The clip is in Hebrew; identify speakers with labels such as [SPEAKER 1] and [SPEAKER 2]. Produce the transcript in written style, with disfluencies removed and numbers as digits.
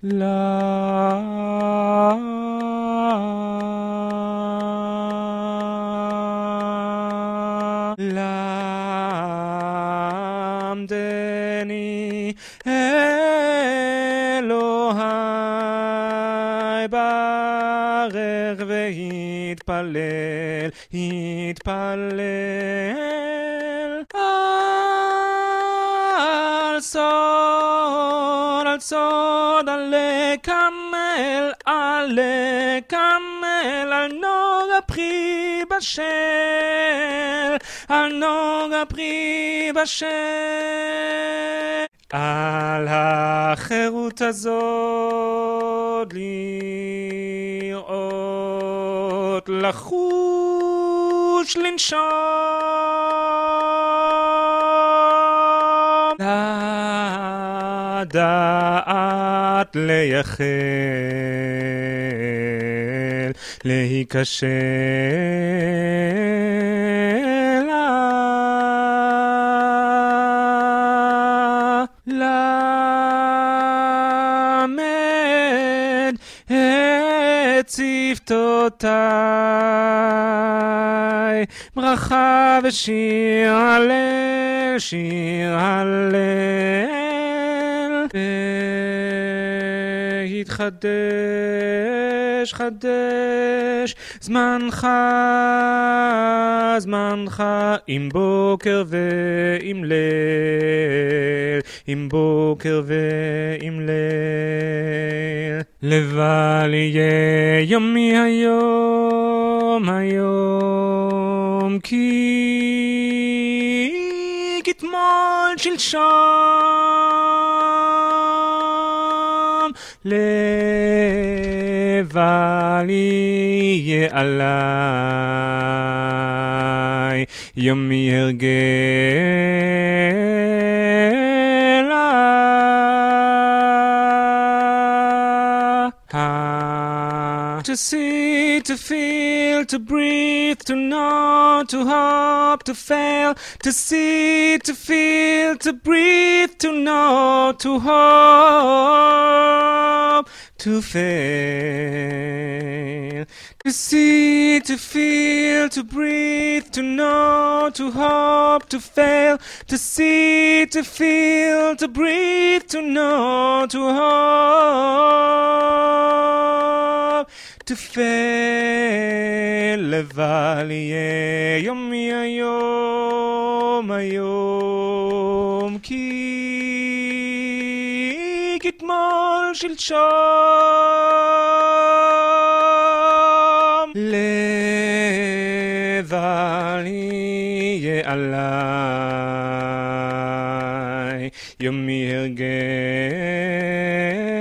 [SPEAKER 1] למדני אלוהי ברך והתפלל, התפלל על סוד, על סוד, עלה קמל, עלה קמל, על נוגה פרי בשל, על נוגה פרי בשל. על החירות הזאת לראות, לחוש, לנשום, לדעת, לייחל, להיכשל, למד את שפתותיי, ברכה ושיר הלל, שיר הלל, והתחדש, חדש זמנך, זמנך, עם בוקר ועם ליל, עם בוקר ועם ליל. לבל יהיה יומי היום, היום, כי כתמול שלשום, לבל יהיה עליי יומי הרגלה. To see, to feel, to breathe, to know, to hope, to fail. To see, to feel, to breathe, to know, to hope, to fail. To see, to feel, to breathe, to know, to hope, to fail. To see, to feel, to breathe, to know, to hope, to fail. לבל יהיה יומי היום, היום, כי כתמול שלשום, לבל יהיה עליי יומי הרגל.